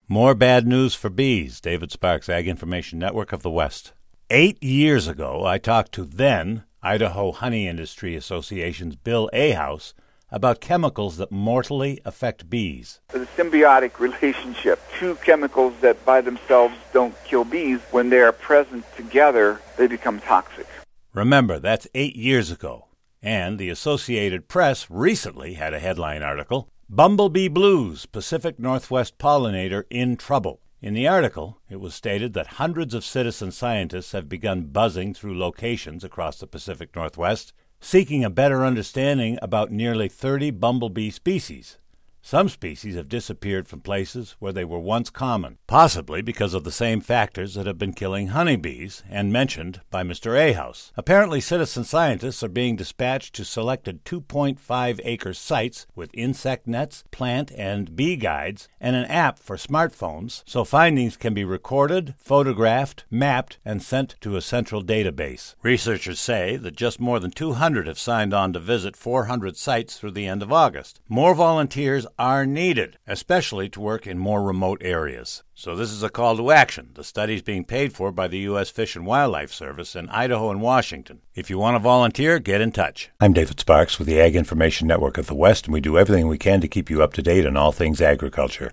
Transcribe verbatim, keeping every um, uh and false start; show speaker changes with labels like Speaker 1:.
Speaker 1: More bad news for bees. David Sparks, Ag Information Network of the West. Eight years ago, I talked to then Idaho Honey Industry Association's Bill Ahaus about chemicals that mortally affect bees.
Speaker 2: The symbiotic relationship, two chemicals that by themselves don't kill bees, when they are present together, they become toxic.
Speaker 1: Remember, that's eight years ago. And the Associated Press recently had a headline article, Bumblebee Blues, Pacific Northwest Pollinator in Trouble. In the article, it was stated that hundreds of citizen scientists have begun buzzing through locations across the Pacific Northwest, seeking a better understanding about nearly thirty bumblebee species. Some species have disappeared from places where they were once common, possibly because of the same factors that have been killing honeybees and mentioned by Mister Ahaus. Apparently, citizen scientists are being dispatched to selected two point five acre sites with insect nets, plant and bee guides, and an app for smartphones so findings can be recorded, photographed, mapped, and sent to a central database. Researchers say that just more than two hundred have signed on to visit four hundred sites through the end of August. More volunteers are needed, especially to work in more remote areas. So this is a call to action. The study is being paid for by the U S Fish and Wildlife Service in Idaho and Washington. If you want to volunteer, get in touch. I'm David Sparks with the Ag Information Network of the West, and we do everything we can to keep you up to date on all things agriculture.